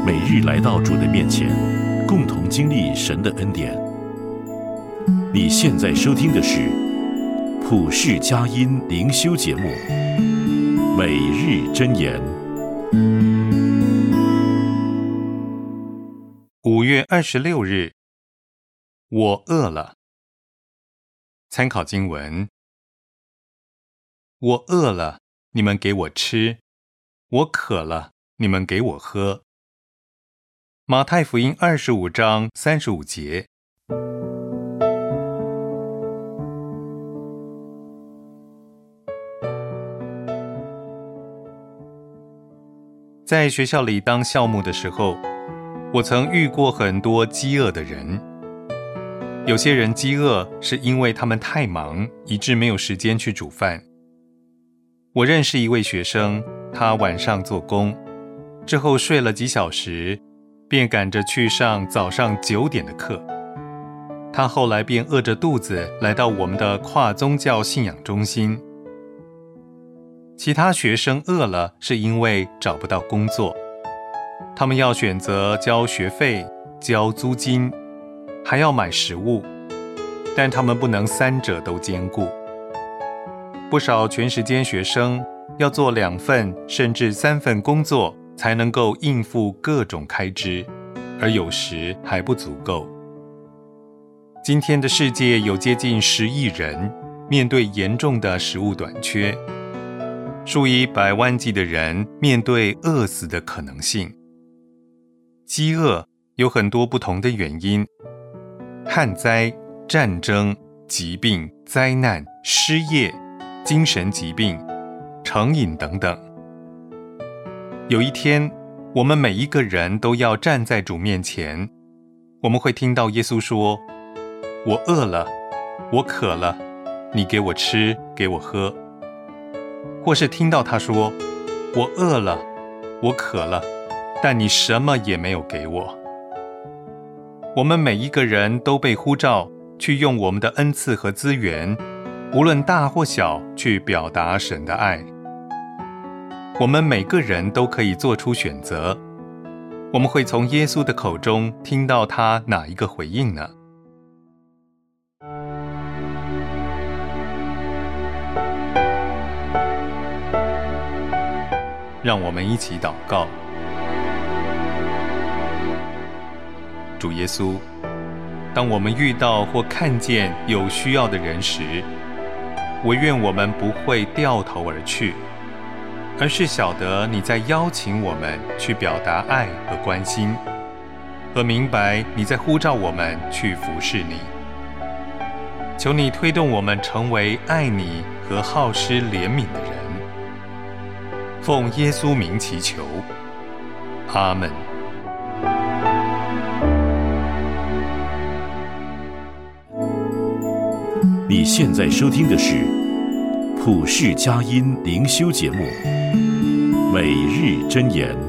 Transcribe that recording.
每日来到主的面前，共同经历神的恩典。你现在收听的是普世佳音灵修节目《每日箴言》。 5月26日，我饿了。参考经文：我饿了，你们给我吃；我渴了，你们给我喝。马太福音25章35节。在学校里当校牧的时候，我曾遇过很多饥饿的人。有些人饥饿是因为他们太忙，以致没有时间去煮饭。我认识一位学生，他晚上做工，之后睡了几小时，便赶着去上早上9点的课。他后来便饿着肚子来到我们的跨宗教信仰中心。其他学生饿了是因为找不到工作，他们要选择交学费、交租金，还要买食物，但他们不能三者都兼顾。不少全时间学生要做2份甚至3份工作，才能够应付各种开支，而有时还不足够。今天的世界有接近10亿人面对严重的食物短缺，数以百万计的人面对饿死的可能性。饥饿有很多不同的原因，旱灾、战争、疾病、灾难、失业、精神疾病、成瘾等等。有一天，我们每一个人都要站在主面前，我们会听到耶稣说：我饿了，我渴了，你给我吃，给我喝。或是听到他说：我饿了，我渴了，但你什么也没有给我。我们每一个人都被呼召去用我们的恩赐和资源，无论大或小，去表达神的爱。我们每个人都可以做出选择，我们会从耶稣的口中听到他哪一个回应呢？让我们一起祷告。主耶稣，当我们遇到或看见有需要的人时，我愿我们不会掉头而去，而是晓得你在邀请我们去表达爱和关心，和明白你在呼召我们去服侍你。求你推动我们成为爱你和好施怜悯的人。奉耶稣名祈求，阿们。 你现在收听的是普世佳音灵修节目《每日箴言》。